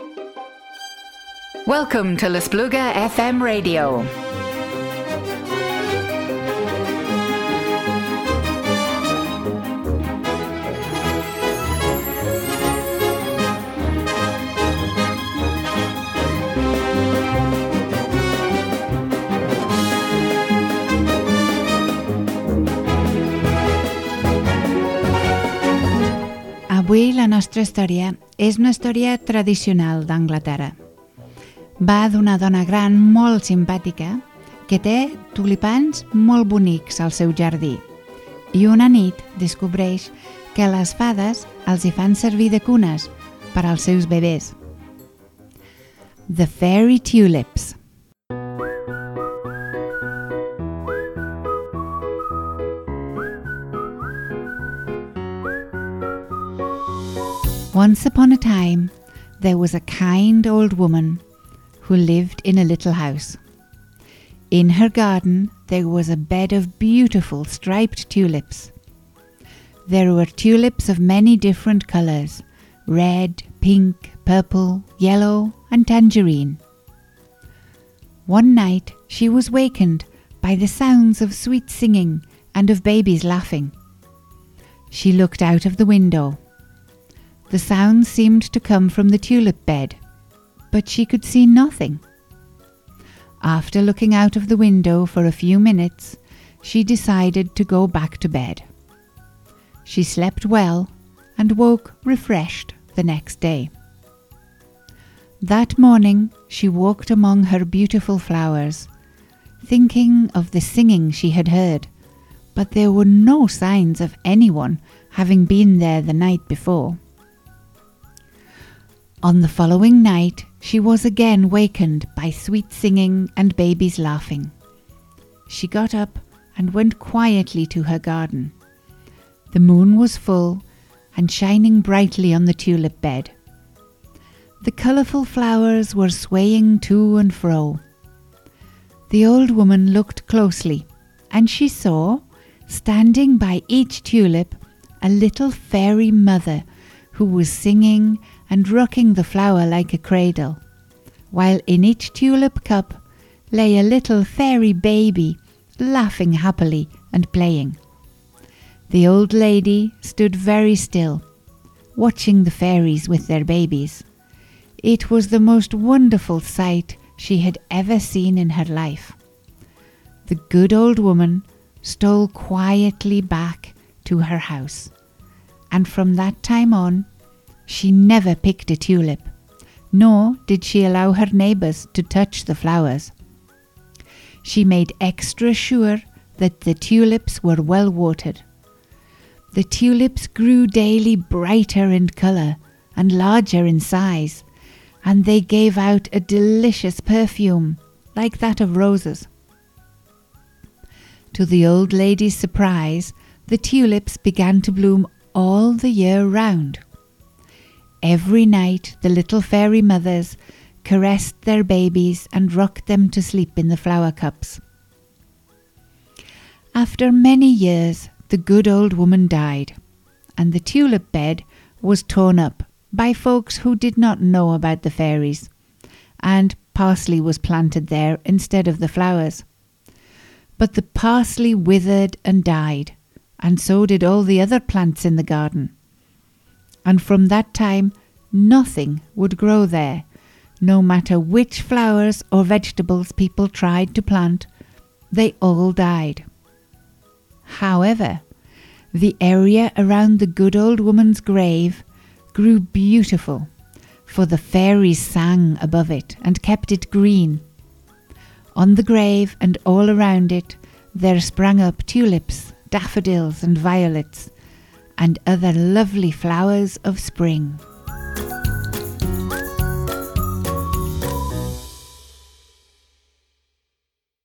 Welcome to l'Espluga FM Radio. Avui la nostra història és una història tradicional d'Anglaterra. Va d'una dona gran molt simpàtica que té tulipans molt bonics al seu jardí i una nit descobreix que les fades els hi fan servir de cunes per als seus bebès. The Fairy Tulips. Once upon a time, there was a kind old woman who lived in a little house. In her garden, there was a bed of beautiful striped tulips. There were tulips of many different colours: red, pink, purple, yellow, and tangerine. One night, she was wakened by the sounds of sweet singing and of babies laughing. She looked out of the window. The sounds seemed to come from the tulip bed, but she could see nothing. After looking out of the window for a few minutes, she decided to go back to bed. She slept well and woke refreshed the next day. That morning, she walked among her beautiful flowers, thinking of the singing she had heard, but there were no signs of anyone having been there the night before. On the following night, she was again wakened by sweet singing and babies laughing. She got up and went quietly to her garden. The moon was full and shining brightly on the tulip bed. The colourful flowers were swaying to and fro. The old woman looked closely, and she saw, standing by each tulip, a little fairy mother who was singing and rocking the flower like a cradle, while in each tulip cup lay a little fairy baby, laughing happily and playing. The old lady stood very still, watching the fairies with their babies. It was the most wonderful sight she had ever seen in her life. The good old woman stole quietly back to her house, and from that time on, she never picked a tulip, nor did she allow her neighbours to touch the flowers. She made extra sure that the tulips were well watered. The tulips grew daily brighter in colour and larger in size, and they gave out a delicious perfume like that of roses. To the old lady's surprise, the tulips began to bloom all the year round. Every night the little fairy mothers caressed their babies and rocked them to sleep in the flower cups. After many years, the good old woman died, and the tulip bed was torn up by folks who did not know about the fairies, and parsley was planted there instead of the flowers. But the parsley withered and died, and so did all the other plants in the garden. And from that time, nothing would grow there, no matter which flowers or vegetables people tried to plant. They all died. However, the area around the good old woman's grave grew beautiful, for the fairies sang above it and kept it green. On the grave and all around it, there sprang up tulips, daffodils and violets, and other lovely flowers of spring.